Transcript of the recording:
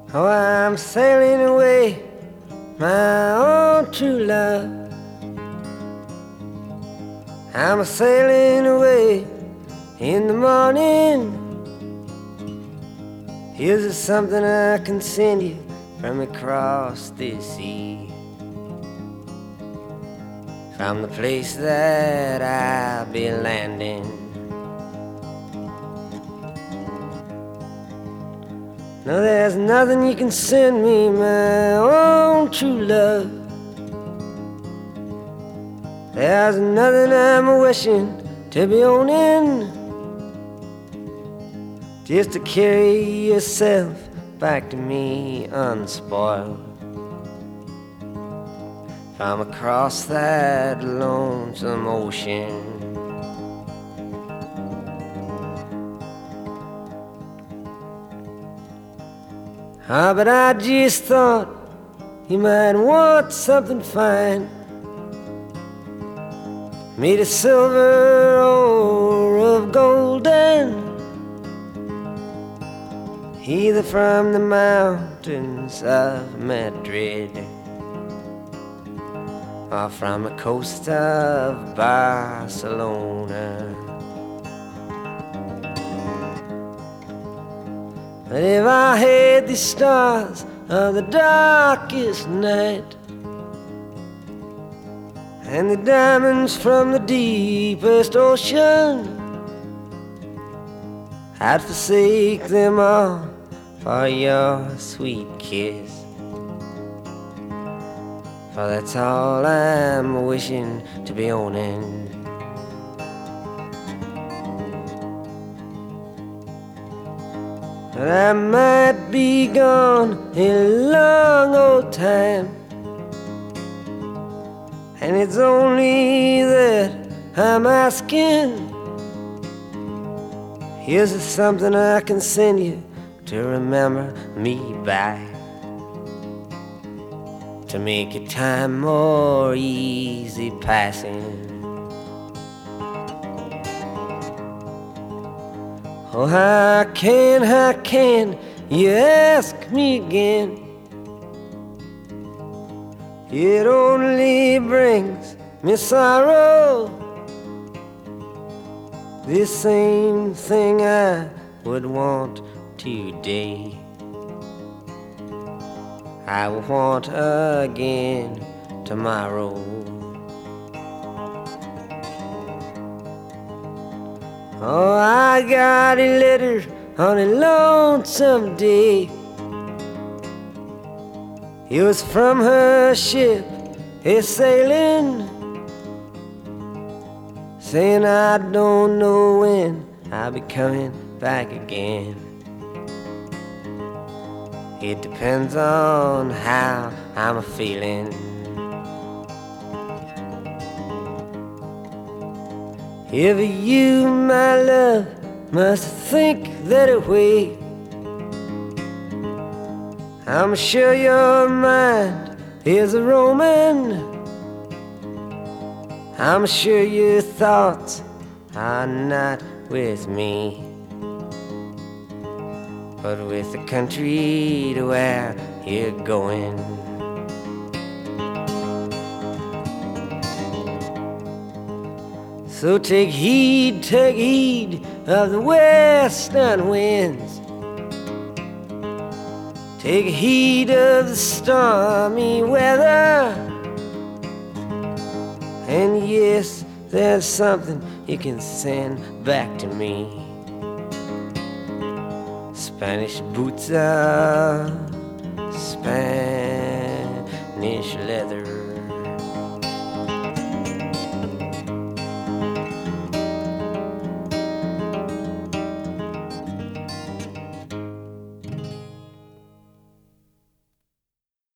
Oh, I'm sailing away, my own true love. I'm sailing away in the morning. Here's something I can send you from across this sea, from the place that I'll be landing. No, there's nothing you can send me, my own true love. There's nothing I'm wishing to be owning, just to carry yourself back to me unspoiled, from across that lonesome ocean. Ah, but I just thought you might want something fine, made of silver or of golden, either from the mountains of Madrid or from the coast of Barcelona. But if I had the stars of the darkest night and the diamonds from the deepest ocean, I'd forsake them all for your sweet kiss, for that's all I'm wishing to be owning. But I might be gone a long old time, and it's only that I'm asking. Here's something I can send you to remember me by, to make your time more easy passing. Oh, how can you ask me again? It only brings me sorrow, this same thing I would want today, I will want again tomorrow. Oh, I got a letter on a lonesome day. It was from her ship, a sailing, saying I don't know when I'll be coming back again. It depends on how I'm feeling. If you, my love, must think that way, I'm sure your mind is a roaming. I'm sure your thoughts are not with me, but with the country to where you're going. So take heed of the western winds, take heed of the stormy weather, and yes, there's something you can send back to me. Spanish boots are Spanish leather.